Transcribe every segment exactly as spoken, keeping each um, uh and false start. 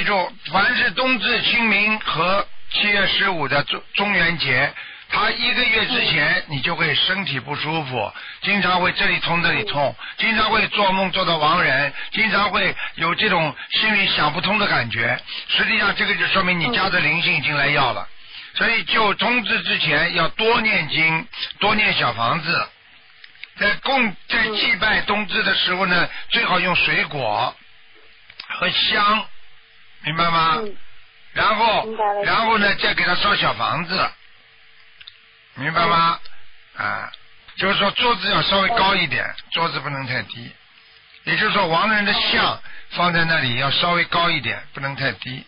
住，凡是冬至、清明和七月十五的中中元节，他一个月之前你就会身体不舒服，经常会这里痛这里痛，经常会做梦做到亡人，经常会有这种心里想不通的感觉。实际上这个就说明你家的灵性已经来要了，所以就冬至之前要多念经，多念小房子。在供在祭拜冬至的时候呢，最好用水果和香，明白吗？然后然后呢再给他烧小房子，明白吗？啊，就是说桌子要稍微高一点，桌子不能太低，也就是说亡人的像放在那里要稍微高一点，不能太低。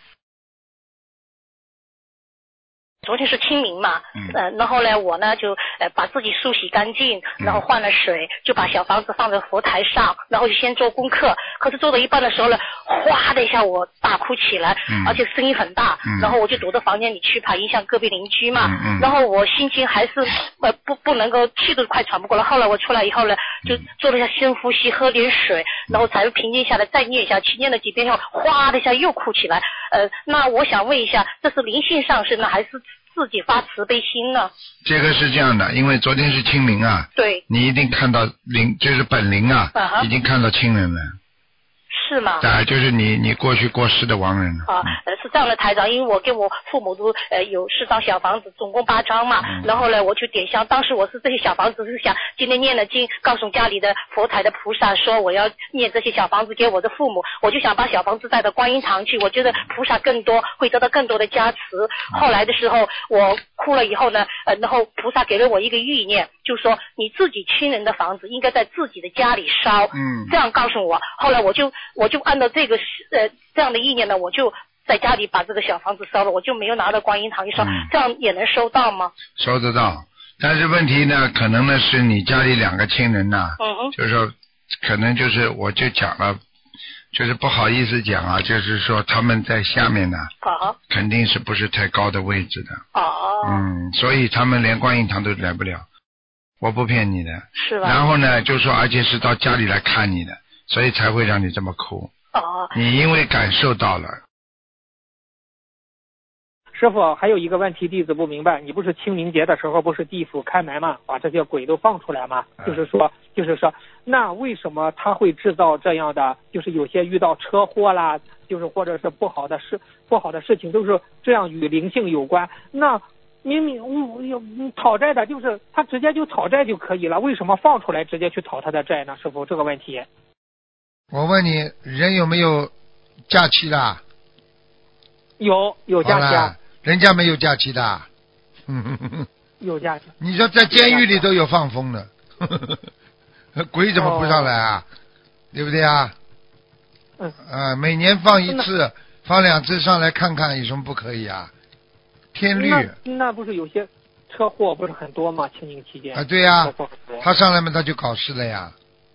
昨天是清明嘛， 嗯， 呃，然后呢，我呢就呃把自己梳洗干净，然后换了水，就把小房子放在佛台上，然后就先做功课。可是做到一半的时候呢，哗的一下我大哭起来， 嗯、 而且声音很大、嗯，然后我就躲到房间里去，怕影响隔壁邻居嘛。嗯嗯、然后我心情还是呃不不能够，气都快喘不过来。后来我出来以后呢，就做了一下深呼吸，喝点水，然后才平静下来，再念一下，去念了几遍后，哗的一下又哭起来。呃，那我想问一下，这是灵性上升呢，还是自己发慈悲心呢？ 这个是这样的，因为昨天是清明啊， 对， 你一定看到灵，就是本灵啊， uh-huh. 已经看到亲人了。 是吗？ 啊，就是你你过去过世的亡人啊，呃，是这样的，台长，因为我跟我父母都呃有四张小房子，总共八张嘛、嗯，然后呢，我去点香，当时我是这些小房子是想今天念了经，告诉家里的佛台的菩萨说我要念这些小房子给我的父母，我就想把小房子带到观音堂去，我觉得菩萨更多会得到更多的加持。后来的时候我哭了以后呢，呃，然后菩萨给了我一个意念，就说你自己亲人的房子应该在自己的家里烧， 嗯， 这样告诉我。后来我就我就按照这个呃这样的意念呢，我就在家里把这个小房子烧了，我就没有拿到观音堂一烧、嗯，这样也能收到吗？ 收得到，但是问题呢，可能呢是你家里两个亲人呐、啊，嗯，就是说可能就是我就讲了，就是不好意思讲啊，就是说他们在下面呢， 哦， 肯定是不是太高的位置的， 哦， 嗯，所以他们连观音堂都来不了，我不骗你的， 是吧？ 然后呢，就说而且是到家里来看你的，所以才会让你这么哭。 哦， 你因为感受到了。 师傅，还有一个问题弟子不明白，你不是清明节的时候不是地府开门吗？把这些鬼都放出来吗？就是说就是说那为什么他会制造这样的，就是有些遇到车祸啦，就是或者是不好的事不好的事情都是这样与灵性有关，那明明嗯讨债的就是他直接就讨债就可以了，为什么放出来直接去讨他的债呢？师傅，这个问题我问你，人有没有假期的？ 有有假期啊， 人家没有假期的。 有假期。 你说在监狱里都有放风的，鬼怎么不上来啊？哦、对不对啊？ 嗯。 啊，每年放一次，放两次上来看看有什么不可以啊？天律。 那那不是有些车祸不是很多吗？清明期间。 啊，对呀、啊，他上来嘛他就搞事了呀。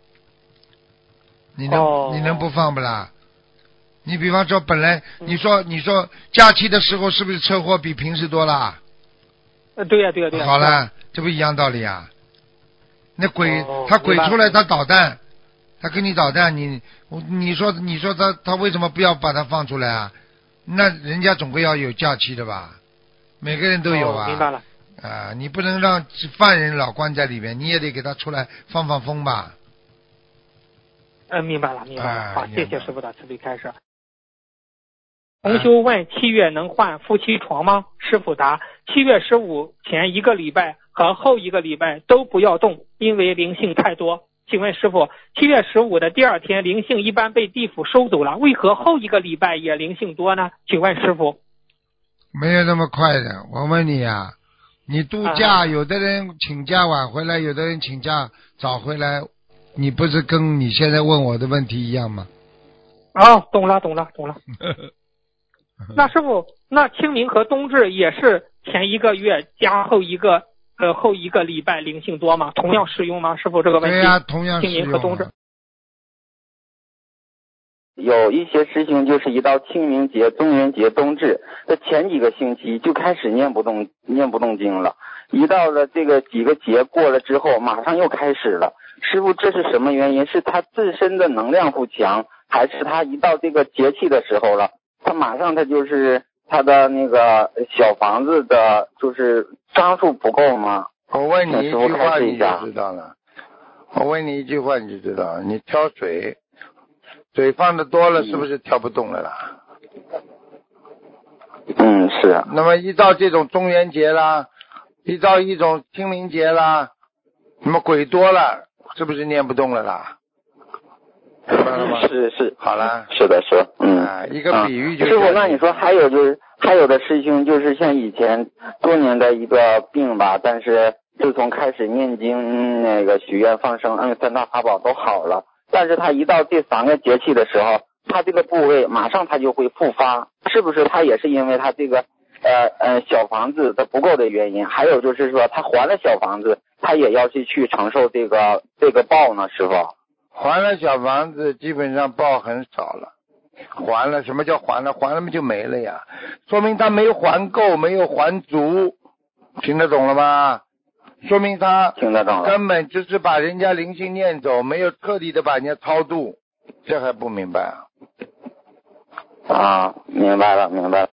你能、哦、你能不放不啦？你比方说本来你说、嗯、你说假期的时候是不是车祸比平时多啦？ 呃，对呀、啊、对呀、啊、对呀、啊。 好了，这不一样道理啊。那鬼、 哦、 他鬼出来他捣蛋，他跟你捣蛋，你你说你说他他为什么不要把他放出来啊？那人家总归要有假期的吧？每个人都有啊。 哦、明白了。 啊，你不能让犯人老关在里面，你也得给他出来放放风吧。 嗯，明白了，明白了。 啊、 好，谢谢师傅的慈悲开示。同修问：七月能换夫妻床吗？师傅答：七月十五前一个礼拜和后一个礼拜都不要动，因为灵性太多。请问师傅，七月十五的第二天灵性一般被地府收走了，为何后一个礼拜也灵性多呢？请问师傅。 没有那么快的，我问你啊，你度假、啊、有的人请假晚回来，有的人请假早回来。你不是跟你现在问我的问题一样吗？ 哦，懂了，懂了，懂了。那师傅，那清明和冬至也是前一个月加后一个呃后一个礼拜灵性多吗？同样适用吗？师傅，这个问题。 对呀、啊，同样适用、啊。 清明和冬至。 有一些师兄就是一到清明节、中元节、冬至的前几个星期就开始念不动念不动经了，一到了这个几个节过了之后，马上又开始了。师傅，这是什么原因？是他自身的能量不强，还是他一到这个节气的时候了， 他马上他就是他的那个小房子的，就是张数不够吗？ 我问你一句话你就知知道了。我问你一句话你就知道，你挑水，水放的多了是不是挑不动了啦？ 嗯，是。 那么依照这种中元节啦，依照一种清明节啦，那么鬼多了，是不是念不动了啦？明白了吗？ 是是。 好了。 是的是。嗯。 啊，一个比喻就是。 师傅，那你说还有就是还有的师兄就是像以前多年的一个病吧，但是自从开始念经、那个许愿、放生、摁三大法宝都好了，但是他一到这三个节气的时候，他这个部位马上他就会复发，是不是他也是因为他这个呃呃小房子的不够的原因？还有就是说他还了小房子，他也要去去承受这个这个报呢？师傅， 还了小房子基本上报很少了，还了什么叫还了？还了嘛就没了呀，说明他没有还够，没有还足，听得懂了吗？说明他听得懂了， 根本就是把人家灵性念走，没有彻底的把人家超度，这还不明白啊？ 啊，明白了，明白了。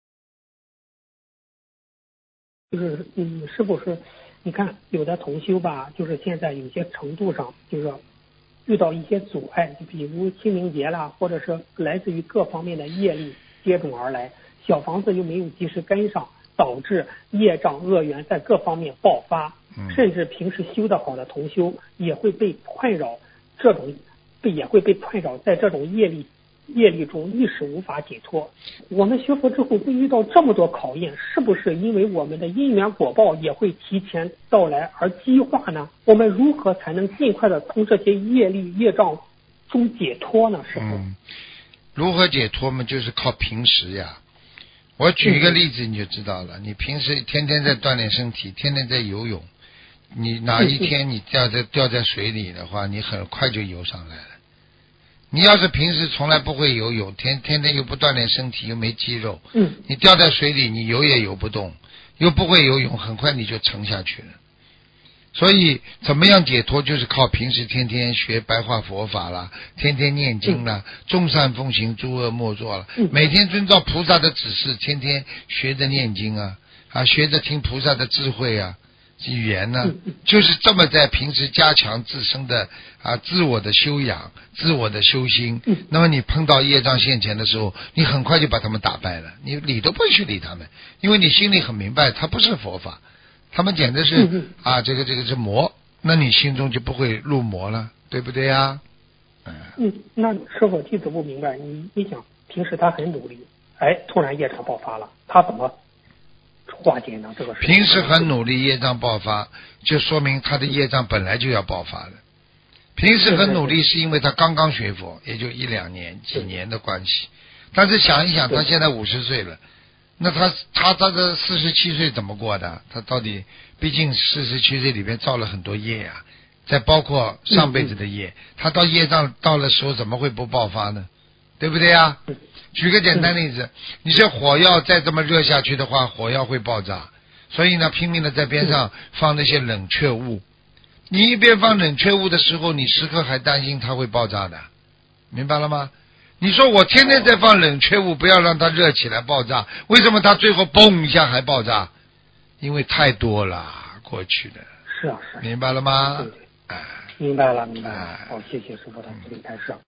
就是嗯，是不是？你看有的同修吧，就是现在有些程度上，就是遇到一些阻碍，就比如清明节啦，或者是来自于各方面的业力接踵而来，小房子又没有及时跟上，导致业障恶缘在各方面爆发。甚至平时修得好的同修也会被困扰，这种被也会被困扰在这种业力业力中，一时无法解脱。我们学佛之后会遇到这么多考验，是不是因为我们的因缘果报也会提前到来而激化呢？我们如何才能尽快的从这些业力业障中解脱呢？师父、嗯， 如何解脱嘛？就是靠平时呀。我举一个例子你就知道了，你平时天天在锻炼身体，天天在游泳，你哪一天你掉在掉在水里的话，你很快就游上来了。你要是平时从来不会游泳，天天天又不锻炼身体，又没肌肉， 嗯， 你掉在水里，你游也游不动，又不会游泳，很快你就沉下去了。所以怎么样解脱，就是靠平时天天学白话佛法啦，天天念经啦，众善奉行，诸恶莫作了，每天遵照菩萨的指示，天天学着念经啊，啊，学着听菩萨的智慧啊，语言呢，就是这么在平时加强自身的啊自我的修养，自我的修心。那么你碰到业障现前的时候，你很快就把他们打败了，你理都不会去理他们，因为你心里很明白，它不是佛法。他们简直是、嗯、啊，这个这个是魔，那你心中就不会入魔了，对不对呀？ 嗯，嗯那师父弟子不明白，你你想平时他很努力，哎，突然业障爆发了，他怎么化解呢？这个平时很努力，业障爆发，就说明他的业障本来就要爆发的。平时很努力是因为他刚刚学佛，也就一两年、几年的关系。但是想一想，他现在五十岁了。那他他他的四十七岁怎么过的？他到底毕竟四十七岁里边造了很多业呀、啊，再包括上辈子的业，他到业障到了时候怎么会不爆发呢？对不对呀？举个简单例子，你这火药再这么热下去的话，火药会爆炸，所以呢拼命的在边上放那些冷却物。你一边放冷却物的时候，你时刻还担心它会爆炸的，明白了吗？你说我天天在放冷却物，不要让它热起来爆炸，为什么它最后嘣一下还爆炸？因为太多了，过去的。 是啊，是啊。 明白了吗？ 对对。哎，明白了，明白了。好、哦，谢谢师父的慈悲开示。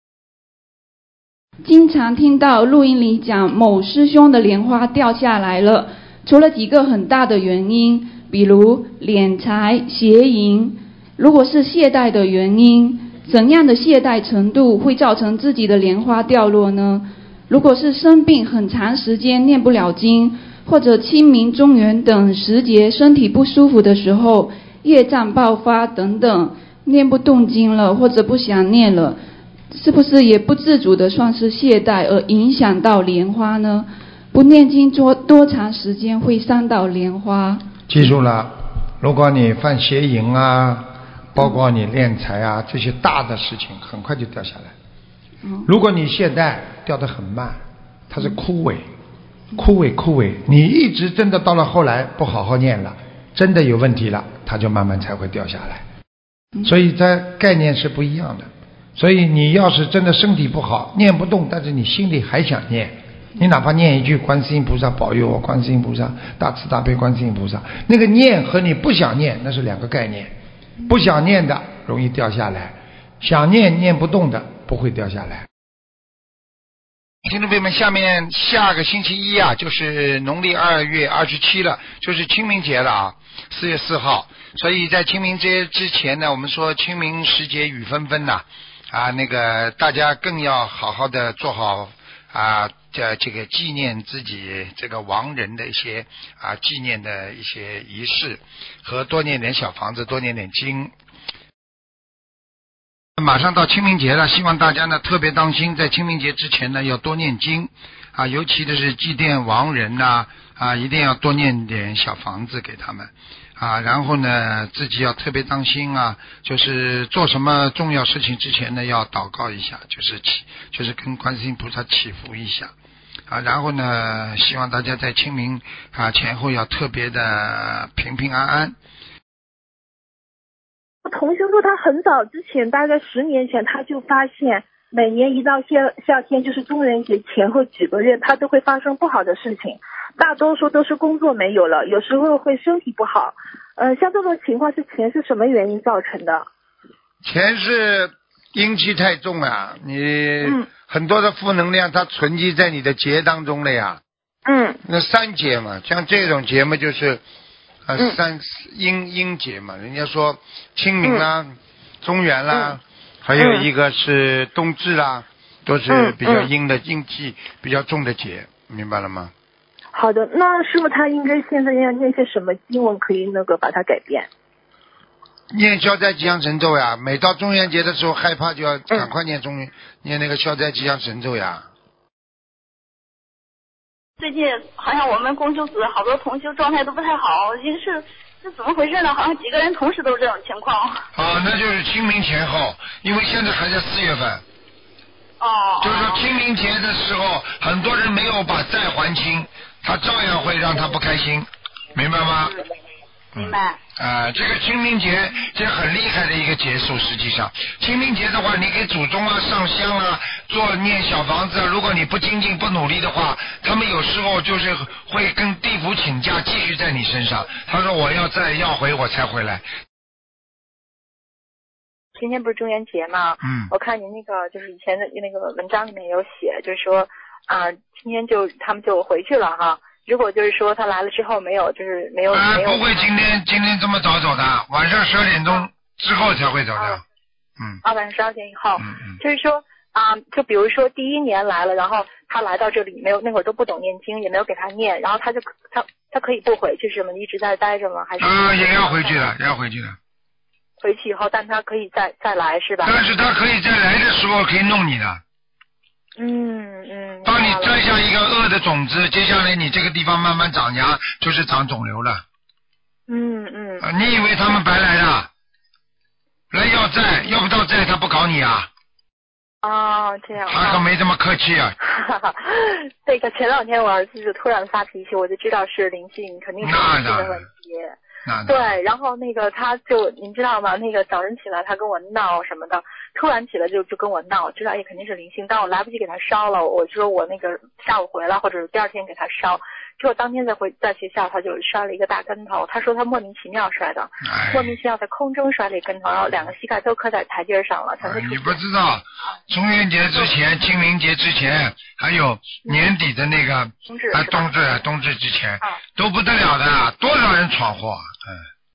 经常听到录音里讲某师兄的莲花掉下来了，除了几个很大的原因，比如敛财、邪淫，如果是懈怠的原因。怎样的懈怠程度会造成自己的莲花掉落呢？如果是生病很长时间念不了经，或者清明、中元等时节身体不舒服的时候，业障爆发等等，念不动经了或者不想念了，是不是也不自主的算是懈怠而影响到莲花呢？不念经多多长时间会伤到莲花？ 记住了，如果你犯邪淫啊，包括你敛财啊，这些大的事情很快就掉下来。如果你懈怠，掉得很慢，它是枯萎，枯萎枯萎，你一直真的到了后来不好好念了，真的有问题了，它就慢慢才会掉下来。所以在概念是不一样的。所以你要是真的身体不好，念不动，但是你心里还想念， 你哪怕念一句观世音菩萨保佑我，观世音菩萨大慈大悲观世音菩萨，那个念和你不想念那是两个概念，不想念的容易掉下来，想念念不动的不会掉下来。听众朋友们，下面下个星期一啊，就是农历二月二十七了，就是清明节了啊，四月四号。所以在清明节之前呢，我们说清明时节雨纷纷呐，啊，那个大家更要好好的做好啊，这这个纪念自己这个亡人的一些啊纪念的一些仪式，和多念点小房子，多念点经。马上到清明节了，希望大家呢特别当心，在清明节之前呢要多念经啊，尤其的是祭奠亡人呐 啊, 啊，一定要多念点小房子给他们啊，然后呢自己要特别当心啊，就是做什么重要事情之前呢要祷告一下，就是祈就是跟观世音菩萨祈福一下啊，然后呢希望大家在清明啊前后要特别的平平安安。 同学说他很早之前，大概十年前，他就发现每年一到夏夏天，就是中元节前后几个月，他都会发生不好的事情，大多数都是工作没有了，有时候会身体不好。呃，像这种情况是钱是什么原因造成的？ 钱是阴气太重啊，你很多的负能量它存积在你的节当中了呀。 嗯。 那三节嘛，像这种节嘛就是呃、嗯、三阴阴节嘛，人家说清明啦、嗯、中元啦、嗯，还有一个是冬至啦、嗯，都是比较阴的、嗯、阴气比较重的节，明白了吗？ 好的，那师傅他应该现在要念些什么经文可以那个把它改变？ 念消灾吉祥神咒呀，每到中元节的时候害怕就要赶快念中、嗯、念那个消灾吉祥神咒呀。 最近好像我们公修组好多同修状态都不太好，这是这怎么回事呢？好像几个人同时都是这种情况。 啊，那就是清明前后，因为现在还在四月份。 哦。 就是说清明节的时候，很多人没有把债还清，他照样会让他不开心，明白吗？ 嗯明白。 啊、呃，这个清明节这很厉害的一个节数，实际上清明节的话，你给祖宗啊上香啊，做念小房子啊，如果你不精进不努力的话，他们有时候就是会跟地府请假，继续在你身上。他说我要再要回我才回来。 今天不是中元节嘛？ 嗯。 我看您那个就是以前的那个文章里面有写，就是说啊、呃，今天就他们就回去了哈。如果就是说他来了之后没有，就是没有、 啊、 没有， 不会今天今天这么早走的，晚上十二点钟之后才会走的。啊、嗯。 啊，晚上十二点以后。 嗯嗯。 就是说啊、呃，就比如说第一年来了，然后他来到这里没有那会儿都不懂念经，也没有给他念，然后他就他他可以不回去是吗？一直在待着吗？还是？ 啊，也要回去的，也要回去的。 回去以后，但他可以再再来是吧？ 但是他可以在来的时候可以弄你的。 嗯嗯。 帮你摘下一个恶的种子，接下来你这个地方慢慢长芽，就是长肿瘤了。 嗯嗯、 啊。你以为他们白来的？来要债，要不到债他不搞你啊？ 哦，这样。 他可没这么客气啊。 这个前两天我儿子就突然发脾气，我就知道是灵性，肯定是灵性的问题。对，然后那个他就您知道吗？那个早晨起来他跟我闹什么的，突然起来就就跟我闹，知道也肯定是灵性，但我来不及给他烧了，我说我那个下午回来或者是第二天给他烧，结果当天再回在学校他就摔了一个大跟头，他说他莫名其妙摔的，莫名其妙在空中摔了一跟头，然后两个膝盖都磕在台阶上了，全都出血。 你不知道，中元节之前、清明节之前，还有年底的那个冬至啊，冬至冬至之前、 啊、 都不得了的，多少人闯祸。嗯。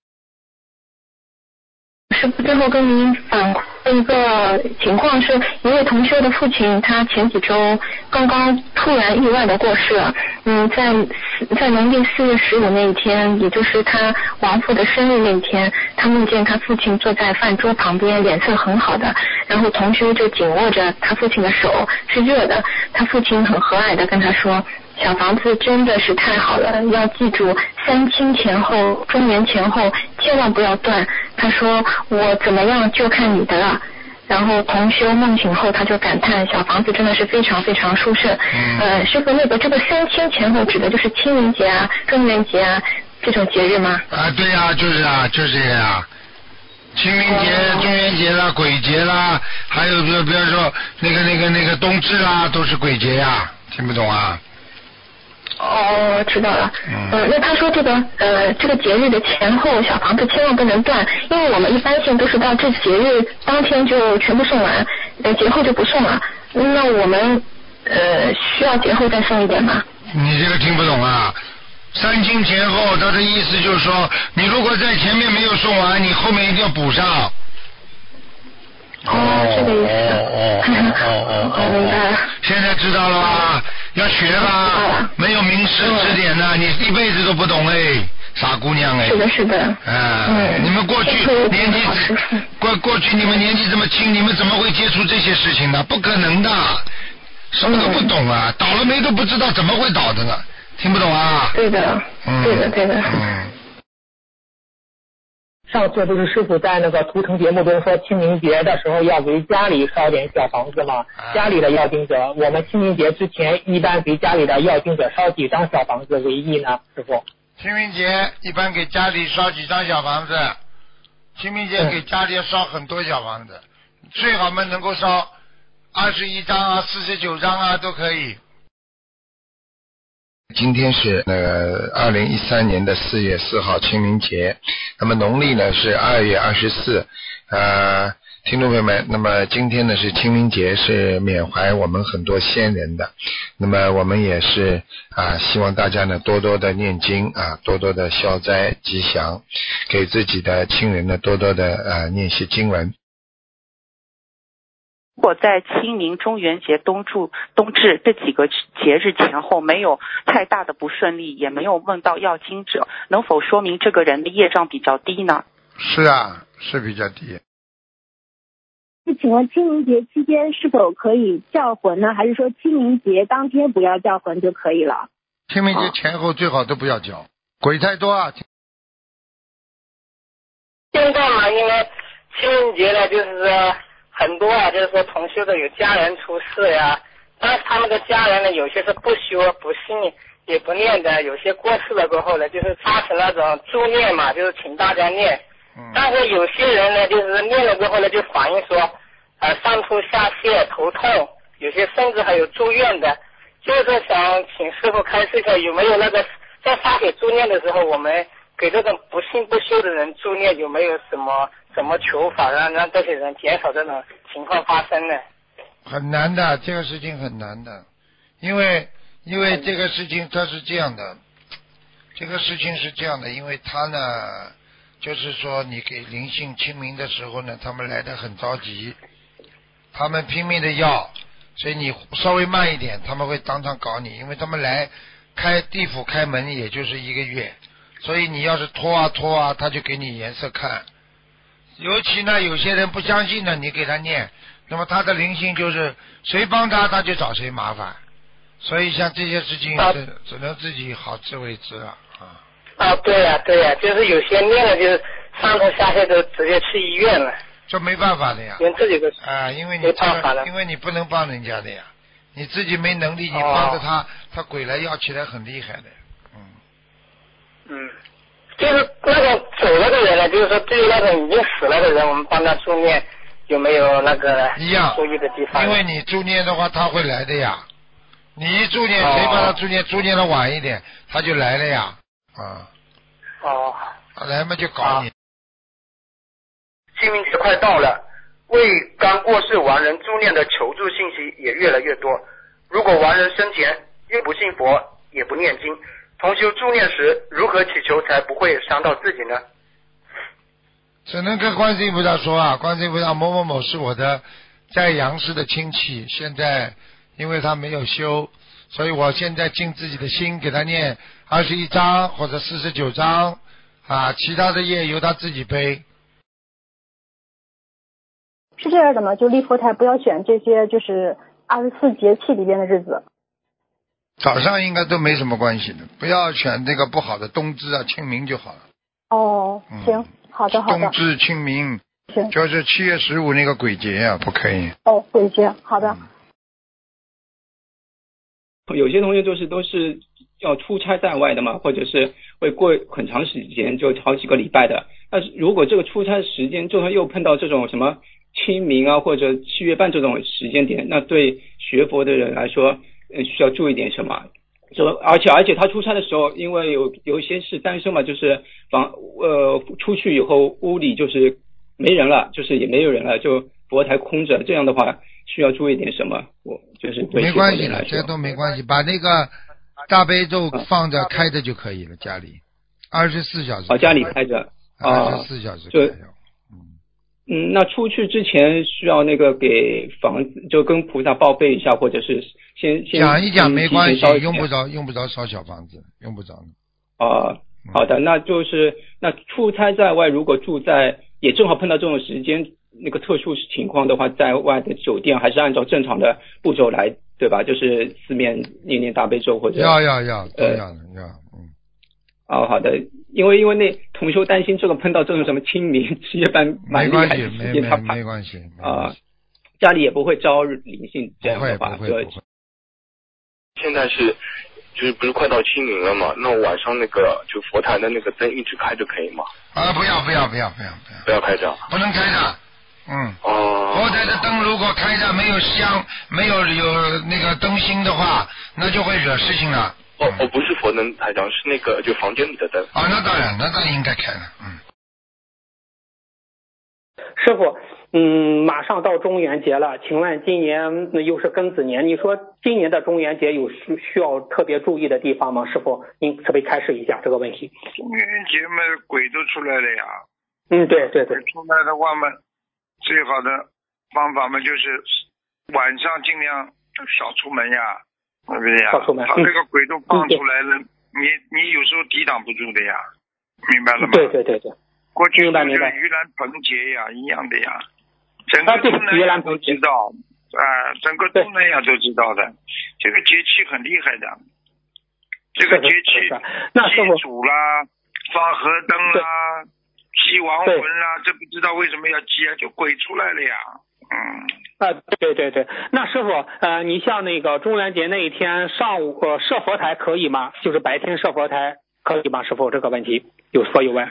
师傅最后跟您反馈一个情况是，一位同修的父亲，他前几周刚刚突然意外的过世了。嗯，在在农历四月十五那一天，也就是他亡父的生日那一天，他梦见他父亲坐在饭桌旁边，脸色很好的，然后同修就紧握着他父亲的手，是热的。他父亲很和蔼的跟他说，小房子真的是太好了，要记住三清前后、中元前后千万不要断。他说我怎么样就看你的了。然后同修梦醒后，他就感叹小房子真的是非常非常殊胜。嗯、呃，师傅，那个这个三清前后指的就是清明节啊、中元节啊这种节日吗？ 啊，对呀、啊，就是啊，就是这个呀。清明节、哦、中元节啦、鬼节啦，还有比如比如说那个那个那个冬至啦，都是鬼节呀、啊。 听不懂啊？ 哦，知道了。嗯、呃，那他说这个呃这个节日的前后小房子千万不能断，因为我们一般性都是到这节日当天就全部送完，呃节后就不送了。那我们呃需要节后再送一点吗？ 你这个听不懂啊？三经前后，他的意思就是说，你如果在前面没有送完，你后面一定要补上。 哦，这个意思。 哦哦哦哦， 明白了。 现在知道了吧？要学吧，没有名师指点呢，你一辈子都不懂哎，傻姑娘哎。 是的，是的。 啊，嗯、你们过去年纪过过去你们年纪这么轻，你们怎么会接触这些事情呢？不可能的，什么都不懂啊，倒了霉都不知道，怎么会倒的呢？听不懂啊？ 对的，嗯、对的，对的。 嗯。 上次不是师傅在那个图腾节目中说清明节的时候要给家里烧点小房子吗？家里的要经者，我们清明节之前一般给家里的要经者烧几张小房子为宜呢？师傅？ 清明节一般给家里烧几张小房子，清明节给家里要烧很多小房子，嗯、最好嘛能够烧二十一张啊、四十九张啊都可以。今天是那个二零一三年的四月四号清明节，那么农历呢是二月二十四，呃，听众朋友们，那么今天呢是清明节，是缅怀我们很多先人的，那么我们也是啊，希望大家呢多多的念经啊，多多的消灾吉祥，给自己的亲人呢多多的呃念些经文。 如果在清明、中元节、冬至、冬至这几个节日前后没有太大的不顺利，也没有梦到要经者，能否说明这个人的业障比较低呢？ 是啊，是比较低。 那请问清明节期间是否可以叫魂呢？还是说清明节当天不要叫魂就可以了？ 清明节前后最好都不要叫，鬼太多啊。 现在嘛，因为清明节呢，就是说很多啊，就是说同修的有家人出事呀，但是他们的家人呢，有些是不修不信也不念的，有些过世了过后呢，就是发成那种助念嘛，就是请大家念。嗯、但是有些人呢，就是念了过后呢，就反映说，呃，上吐下泻、头痛，有些甚至还有住院的。就是想请师傅开示一下，有没有那个在发给助念的时候，我们给这种不信不修的人助念，有没有什么什么求法，让让这些人减少这种情况发生呢？ 很难的，这个事情很难的，因为因为这个事情它是这样的，这个事情是这样的，因为他呢，就是说你给灵性清明的时候呢，他们来得很着急，他们拼命的要，所以你稍微慢一点，他们会当场搞你，因为他们来开地府开门也就是一个月，所以你要是拖啊拖啊，他就给你颜色看。尤其呢，有些人不相信呢，你给他念，那么他的灵性就是谁帮他，他就找谁麻烦。所以像这些事情是只能自己好自为之了啊。 啊，对呀、啊、对呀、啊，就是有些念了就是上头下泻都直接去医院了。 这没办法的呀。 连自己都啊，因为你这个，因为你不能帮人家的呀，你自己没能力，你帮着他，哦、他鬼来要起来很厉害的。嗯。 嗯。就是那种走了的人呢，就是说对于那种已经死了的人，我们帮他助念，有没有那个一样注意的地方？ 因为你助念的话，他会来的呀。你一助念，谁帮他助念？助念的晚一点，他就来了呀。啊。 哦。 来嘛就搞你。 清明节快到了，为刚过世亡人助念的求助信息也越来越多。如果亡人生前又不信佛，也不念经，同修助念时如何祈求才不会伤到自己呢？ 只能跟观世音菩萨说啊，观世音菩萨某某某是我的在阳世的亲戚，现在因为他没有修，所以我现在尽自己的心给他念二十一章或者四十九章啊，其他的业由他自己背。 是这样的吗？就立佛台不要选这些就是二十四节气里边的日子。 早上应该都没什么关系的，不要选那个不好的冬至啊、清明就好了。 哦，行，嗯、好的好的。 冬至、清明，就是七月十五那个鬼节啊，不可以。 哦，鬼节，好的。 嗯、有些同学就是都是要出差在外的嘛，或者是会过很长时间，就好几个礼拜的。但是如果这个出差时间，就算又碰到这种什么清明啊或者七月半这种时间点，那对学佛的人来说， 呃需要注意点什么？就而且而且他出差的时候，因为有有一些是单身嘛，就是房呃出去以后屋里就是没人了，就是也没有人了，就佛台空着，这样的话需要注意点什么？我就是对没关系的，这都没关系，把那个大悲咒放着开着就可以了，家里二十四小时。 哦，家里开着， 二十四小时开着。嗯，那出去之前需要那个给房子就跟菩萨报备一下，或者是先先讲一讲没关系，用不着用不着烧小房子，用不着。 啊、呃，好的，那就是那出差在外，如果住在也正好碰到这种时间那个特殊情况的话，在外的酒店还是按照正常的步骤来，对吧？就是四面念念大悲咒或者要要要都要的要嗯。 哦，好的，因为因为那同修担心这个碰到这种什么清明值夜班蛮厉害的时间，他没关系啊、呃，家里也不会招灵性，这样的话， 不会不会。 现在是就是不是快到清明了嘛？那晚上那个就佛台的那个灯一直开着可以吗？ 啊，不要不要不要不要不要不要开着， 不能开着。嗯。 哦。 佛台的灯如果开着没有香，没有有那个灯芯的话，那就会惹事情了。 哦哦，不是佛灯台长，是那个就房间里的灯。 啊，那当然，那当然应该开了，嗯。 师傅，嗯，马上到中元节了，请问今年又是庚子年，你说今年的中元节有需需要特别注意的地方吗？师傅，您可不可以开示一下这个问题？ 中元节嘛，鬼都出来了呀。 嗯，对对对。 出来的话嘛，最好的方法嘛就是晚上尽量少出门呀。对不对呀？他这个鬼都放出来了，嗯、你你有时候抵挡不住的呀，明白了吗？ 对对对对。 过去就是盂兰盆节呀，一样的呀，整个东南亚都知道，啊、呃，整个东南亚都知道的，这个节气很厉害的，这个节气祭祖啦，放河灯啦，祭亡魂啦，这不知道为什么要祭啊？就鬼出来了呀。嗯啊，对对对，那师傅，呃，你像那个中元节那一天上午呃设佛台可以吗？就是白天设佛台可以吗？师傅，这个问题有说有问。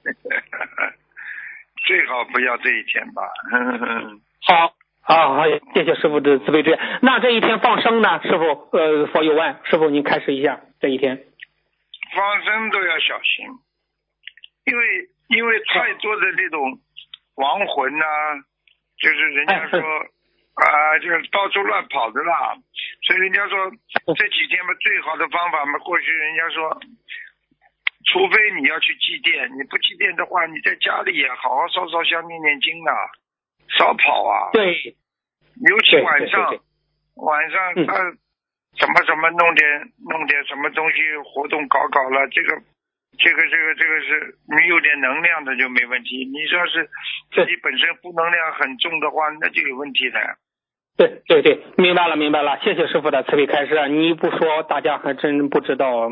最好不要这一天吧。 好，好好，谢谢师傅的慈悲之言。那这一天放生呢？师傅，呃，佛有问，师傅您开示一下这一天。 放生都要小心，因为因为太多的这种亡魂呐、啊。就是人家说啊、呃，就是到处乱跑的啦，所以人家说这几天嘛，最好的方法嘛，过去人家说，除非你要去祭奠，你不祭奠的话，你在家里也好好烧烧香、念念经啊，少跑啊。 对， 尤其晚上，晚上他什么什么弄点弄点什么东西活动搞搞了，这个。这个这个这个是你有点能量的就没问题，你说是自己本身负能量很重的话，那就有问题的。 对对对，明白了明白了，谢谢师傅的慈悲开示，你一不说大家还真不知道。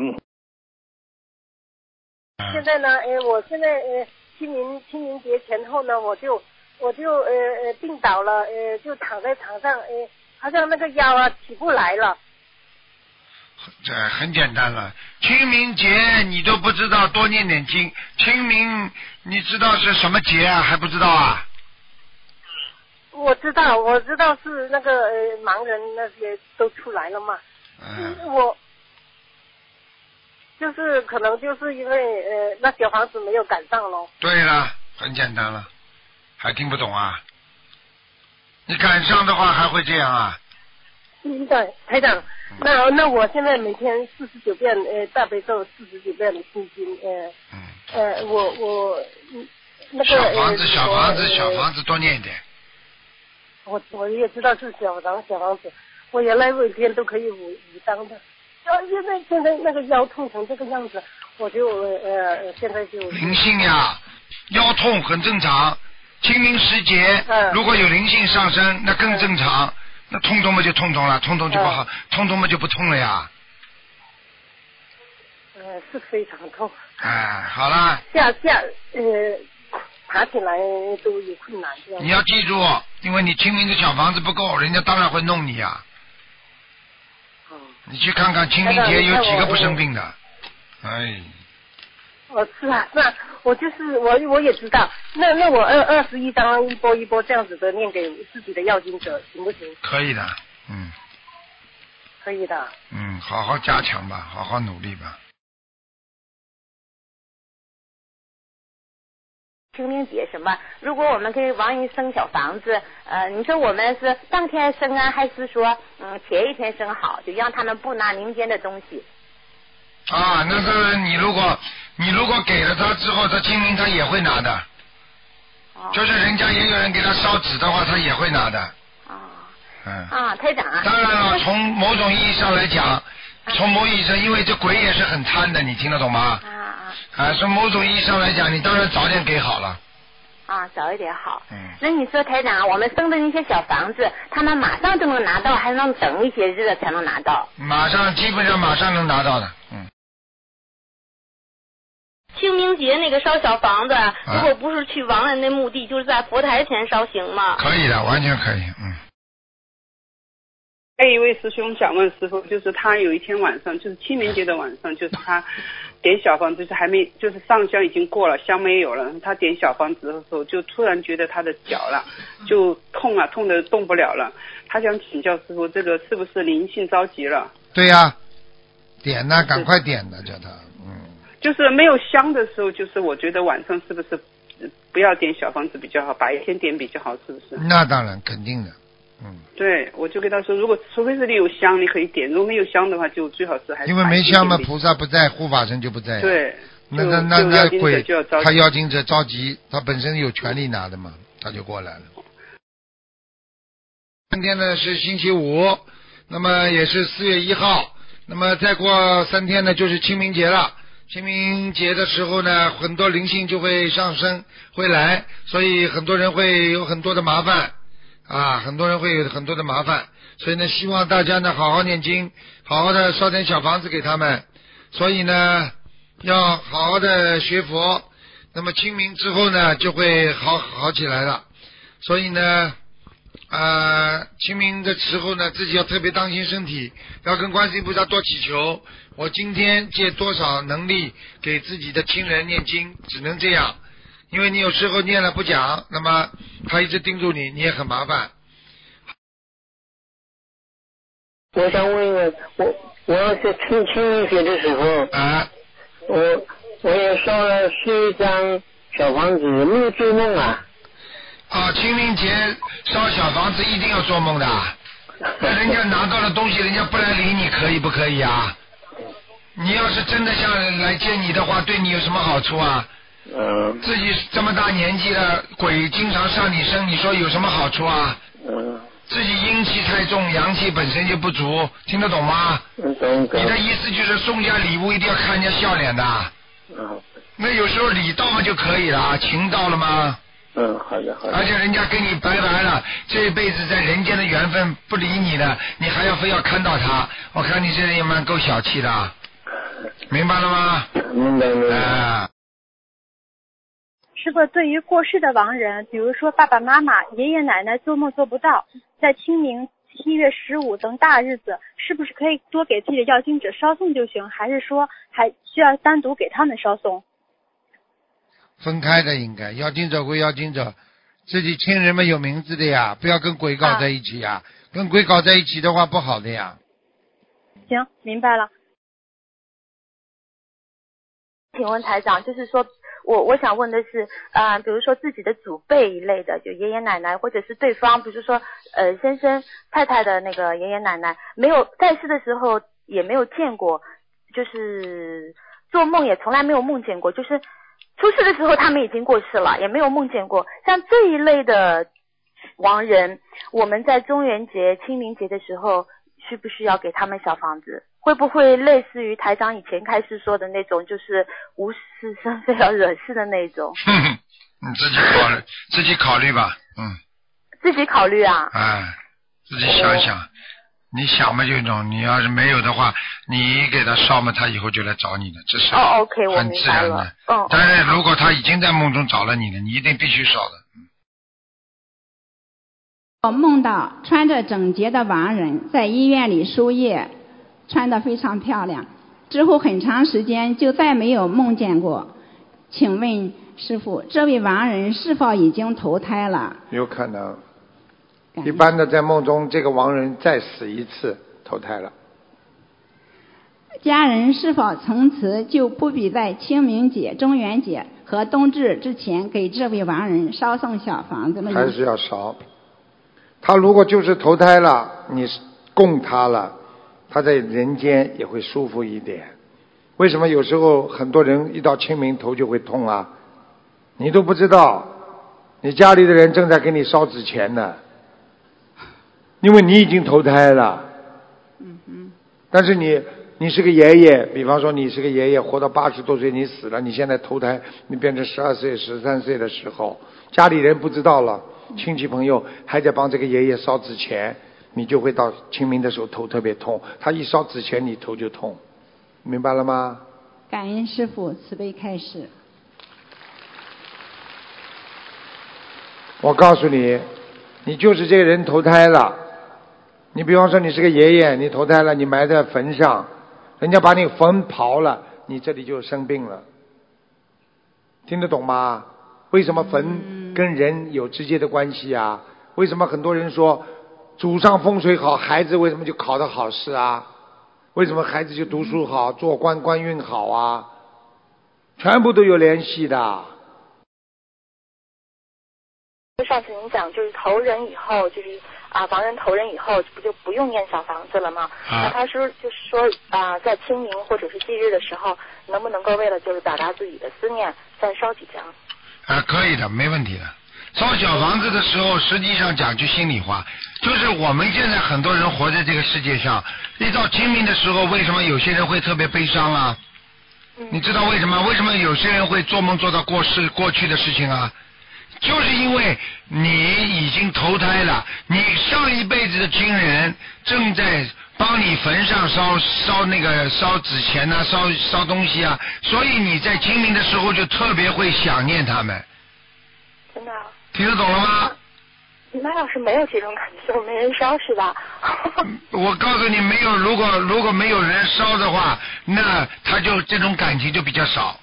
现在呢，呃，我现在呃清明清明节前后呢，我就我就呃呃病倒了，呃就躺在床上，呃好像那个腰啊起不来了。 这很简单了，清明节你都不知道，多念点经。清明你知道是什么节啊？还不知道啊？ 我知道，我知道是那个呃盲人那些都出来了嘛。嗯。我就是可能就是因为呃那小房子没有赶上咯。 对了，很简单了，还听不懂啊？你赶上的话还会这样啊？ 明白，台长。那那我现在每天四十九遍呃大悲咒，四十九遍的心经，呃呃我我那个小房子小房子小房子多念一点。 我我也知道是小房小房子，我原来每天都可以五五张的，然后现在现在那个腰痛成这个样子，我就呃现在就灵性呀，腰痛很正常，清明时节、嗯、如果有灵性上升，那更正常。嗯，那痛痛嘛就痛痛了，痛痛就不好，嗯、痛痛嘛就不痛了呀。 呃，是非常痛。 哎，好了。 下下呃，爬起来都有困难。 你要记住，因为你清明的小房子不够，人家当然会弄你呀。嗯。你去看看清明节有几个不生病的？哎。 哦，是啊，是啊，我就是我我也知道，那那我二二十一张一波一波这样子的念给自己的要经者行不行？ 可以的，嗯。 可以的。 嗯，好好加强吧，好好努力吧。 清明节什么？如果我们给亡人生小房子，呃，你说我们是当天生啊，还是说嗯前一天生好，就让他们不拿民间的东西？ 啊，那个你如果你如果给了他之后，他清明他也会拿的。哦。就是人家也有人给他烧纸的话，他也会拿的。 哦。 嗯。 啊，台长啊。 当然了，从某种意义上来讲，从某意义上，因为这鬼也是很贪的，你听得懂吗？ 啊啊。 啊，从某种意义上来讲，你当然早点给好了。 啊，早一点好。 嗯。 那你说台长，我们生的那些小房子，他们马上就能拿到，还是能等一些日子才能拿到？ 马上，基本上马上能拿到的。嗯。 清明节那个烧小房子，啊、如果不是去亡人的墓地，就是在佛台前烧行吗？ 可以的，完全可以。嗯。 还有一位师兄想问师傅，就是他有一天晚上，就是清明节的晚上，就是他点小房子，就是还没，就是上香已经过了，香没有了。他点小房子的时候，就突然觉得他的脚了，就痛啊，痛得动不了了。他想请教师傅，这个是不是灵性着急了？ 对呀、啊，点呢，赶快点呢，叫他。嗯。 就是没有香的时候，就是我觉得晚上是不是不要点小房子比较好，白天点比较好，是不是？ 那当然，肯定的。嗯， 对，我就跟他说，如果除非是你有香，你可以点；如果没有香的话，就最好是还是因为没香嘛，菩萨不在，护法神就不在。 对， 那那那那鬼，他要经者着急，他本身有权利拿的嘛，他就过来了。今天呢是星期五，那么也是四月一号，那么再过三天呢就是清明节了。清明节的时候呢，很多灵性就会上升，会来，所以很多人会有很多的麻烦。啊，很多人会有很多的麻烦，所以呢，希望大家呢好好念经，好好的烧点小房子给他们。所以呢，要好好的学佛。那么清明之后呢，就会好好起来了。所以呢，呃，清明的时候呢，自己要特别当心身体，要跟观世音菩萨多祈求。我今天借多少能力给自己的亲人念经，只能这样。因为你有时候念了不讲，那么他一直盯住你，你也很麻烦。 我想问一问，我我要是清清明节的时候， 啊， 我我也烧了十一张小房子，没有做梦啊。 啊，清明节烧小房子一定要做梦的，那人家拿到了东西，人家不来理你，可以不可以啊？你要是真的想来见你的话，对你有什么好处啊？ 嗯， 自己这么大年纪了，鬼经常上你身，你说有什么好处啊？ 嗯， 自己阴气太重，阳气本身就不足，听得懂吗？ 嗯，懂懂。 你的意思就是送人家礼物一定要看人家笑脸的。 嗯。 那有时候礼到嘛就可以了，情到了吗？ 嗯，好的好的。 而且人家跟你拜拜了，这辈子在人间的缘分不理你的，你还要非要看到他，我看你这人也蛮够小气的，明白了吗？ 明白明白。 啊。 师傅，对于过世的亡人，比如说爸爸妈妈、爷爷奶奶做梦做不到，在清明、七月十五等大日子，是不是可以多给自己的要经者烧送就行，还是说还需要单独给他们烧送？ 分开的应该，要经者归要经者，自己亲人们有名字的呀，不要跟鬼搞在一起呀，啊、跟鬼搞在一起的话不好的呀。 行，明白了。 请问台长，就是说我我想问的是，呃，比如说自己的祖辈一类的，就爷爷奶奶，或者是对方，比如说呃先生太太的那个爷爷奶奶，没有在世的时候也没有见过，就是做梦也从来没有梦见过，就是出世的时候他们已经过世了，也没有梦见过。像这一类的亡人，我们在中元节、清明节的时候，需不需要给他们小房子？会不会类似于台长以前开始说的那种，就是无事生非要惹事的那种？ 哼哼，你自己考虑，自己考虑吧，嗯。 自己考虑啊？ 哎，自己想想，哦、你想嘛就种，你要是没有的话，你给他烧嘛，他以后就来找你的，这是哦 ，OK， 很自然的。 嗯。 当然，如果他已经在梦中找了你了，你一定必须烧的。 我梦到穿着整洁的亡人在医院里输液，穿得非常漂亮，之后很长时间就再没有梦见过。请问师父，这位亡人是否已经投胎了？ 有可能，一般的在梦中这个亡人再死一次投胎了。 家人是否从此就不必在清明节、中元节和冬至之前给这位亡人烧送小房子呢？ 还是要烧。他如果就是投胎了，你供他了，他在人间也会舒服一点。为什么有时候很多人一到清明头就会痛啊？你都不知道，你家里的人正在给你烧纸钱呢，因为你已经投胎了。 嗯嗯。 但是你你是个爷爷，比方说你是个爷爷，活到八十多岁你死了，你现在投胎，你变成十二岁、十三岁的时候，家里人不知道了，亲戚朋友还在帮这个爷爷烧纸钱，你就会到清明的时候头特别痛。他一烧纸钱，你头就痛，明白了吗？ 感恩师父慈悲开示。 我告诉你，你就是这个人投胎了。你比方说你是个爷爷，你投胎了，你埋在坟上，人家把你坟刨了，你这里就生病了。听得懂吗？为什么坟跟人有直接的关系啊？为什么很多人说祖上风水好，孩子为什么就考得好试啊？为什么孩子就读书好，做官官运好啊？全部都有联系的。 上次您讲就是投人以后，就是啊亡人投人以后，不就不用念小房子了吗？啊、那他说就是说啊，在清明或者是忌日的时候，能不能够为了就是表达自己的思念，再烧几张？ 啊，可以的，没问题的。烧小房子的时候，实际上讲句心里话，就是我们现在很多人活在这个世界上，一到清明的时候，为什么有些人会特别悲伤啊？嗯、你知道为什么？为什么有些人会做梦做到过世过去的事情啊？就是因为你已经投胎了，你上一辈子的亲人正在帮你坟上烧烧那个烧纸钱啊，烧烧东西啊，所以你在清明的时候就特别会想念他们。 真的？ 听得懂了吗？ 那要是没有这种感受，没人烧是吧？ 我告诉你，没有，如果如果没有人烧的话，那他就这种感情就比较少。